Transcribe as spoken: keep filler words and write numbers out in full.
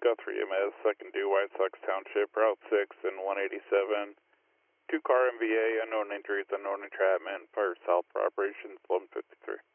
Guthrie E M S, second due White Sox Township, Route six and one eighty-seven. Two car M V A, unknown injuries, unknown entrapment, fire south for operations eleven fifty-three.